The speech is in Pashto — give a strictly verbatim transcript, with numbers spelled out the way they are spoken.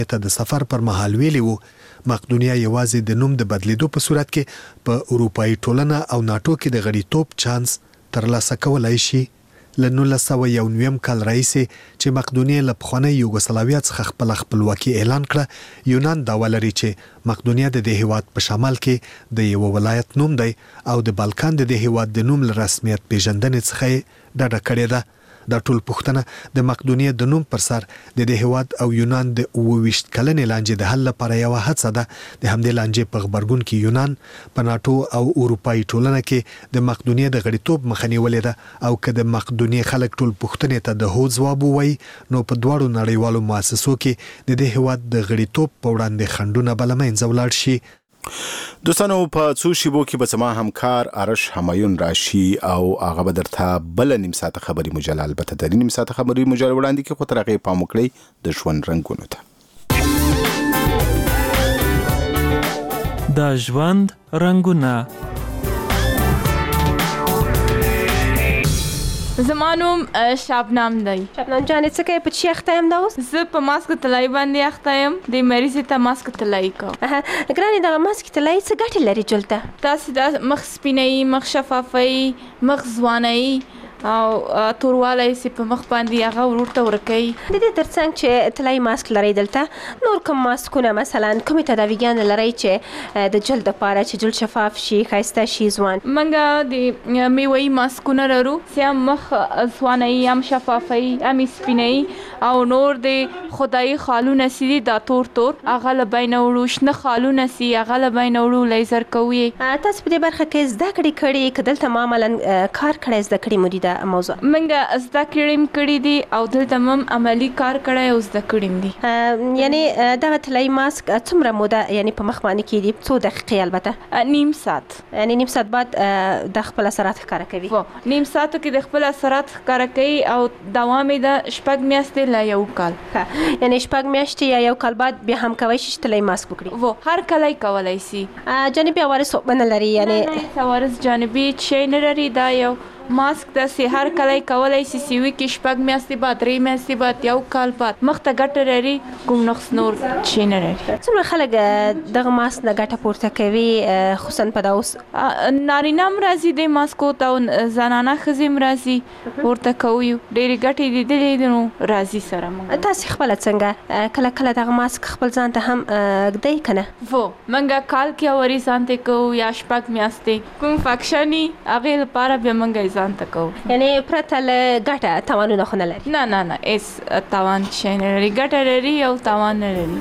ته د سفر پر مهال ویلي وو مقدونیا یوازې د نوم د بدلیدو په صورت کې په اروپایي ټولنه او ناټو کې د غړیتوب چانس ترلاسه کولای شي. له نولس سوه یو نوي کال راهیسې چې مقدونیا له پخوانۍ یوګوسلاویا څخه خپله خپلواکي اعلان کړه، یونان دعوه لري چې مقدونیا د دې هیواد په شمال کې د یو ولایت نوم دی او د بالکان د دې هیواد د نوم له رسمیت پیژندنې څخه یې ډډه کړې ده. دا ټول پوښتنه د مقدونیا د نوم پر سر د دې هیواد او یونان د اووه ویشت کلنې لانجې د حل لپاره یوه هڅه ده. د همدې لانجې په غبرګون کې یونان په ناټو او اروپایي ټولنه کې د مقدونیا د غړیتوب مخه نیولې ده او که د مقدونیا خلک ټول پوښتنې ته د هو ځواب ووایي نو په دواړو نړیوالو مؤسسو کې د دې هیواد د غړیتوب په وړاندې خنډونه به له منځه ولاړ شي. دوستانو په څو شیبو کې به زما همکار آرش همایون راشي او هغه به درته بل نیم ساعته خبري مجله البته د نیم ساعته خبري مجله وړاندې کې خو تر هغې پام وکړئ د ژوند رنګونو ته. د ژوند رنګونه. زما نوم شبنم دی. شبنم جانې څه کوې؟ په چی اخته یم دا اوس؟ زه په ماسک طلایي باندې اخته یم. د مریضې ته ماسک طلایي کوم. ګرانې دغه ماسک طلایي څه ګټې لري جلته؟ تاسې دا مخ سپینوي، مخ شفافوي، مخ ځوانوي او توروالی چې په مخ باندې هغه ورته ورکوي. د دې ترڅنګ چې طلایي ماسک لرئ دلته نور کوم ماسکونه مثلا کومې تداویګانې لرئ چې د جلد دپاره چې جلد شفاف شي، ښایسته شي، ځوان؟ موږ د میوهي ماسکونه لرو چې هم مخ ځوانوي، هم شفافوي، هم سپینوي او نور د خدایي خالونه چې دي دا تور تور هغه له بینه وړو، شنه خالونه چې هغه له بینه وړو لیزر کوو. تاسو په دې برخه کې زده کړې کړې که دلته معمولا کار کړی زده کړې مو دي دا موضوع؟ منګه زده کړم کړی دي او دلته هم عملی کار کړی او زده کړم دي. یعنی دا طلایي ماسک څومره موده یعنی په مخ باندې کېږي؟ څو دقیقې البته؟ نیم ساعت. یعنی نیم ساعت بعد د خپل اثرات ښکاره کوي؟ نیم ساعتو کې د خپل اثرات ښکاره کوي او دوام یې د شپږ میاشتې لا یو کال. یعنی شپږ میاشتې یا یو کال بعد بیا هم کولی شي چې طلایي ماسک وکړي؟ و هر کله یې کولی شي. جانبي عوارض نه لري؟ یعنی عوارض جانبي شی نه لري. دا یو ماسک داسې هر کله یې کولی شي چې وي کې شپږ میاشتې بعد، درې میاشتې بعد، یو کال بعد مخ ته ګټه لري، کوم نقص نور شی نه لري. څومره خلک دغه ماسک نه ګټه پورته کوي خصوصا په دا اوس؟ نارینه هم راځي دې ماسکو ته او زنانه ښځې هم راځي ورته کوي. ډېرې ګټې لیدلې دي نو راځي سره موږ. تاسې خپله څنګه کله کله دغه ماسک خپل ځان ته هم ږدئ که نه؟ و موږ کال کې اوري ځان ته کوو یا شپږ میاشتې کوم فکشن وي هغې لپاره بیا موږ یې ځان ته کوو. یعنی پرته له ګټه تاوانونه خو نه لري؟ نه نه نه هېڅ تاوان شی نه لري. ګټه لري او تاوان نه لري.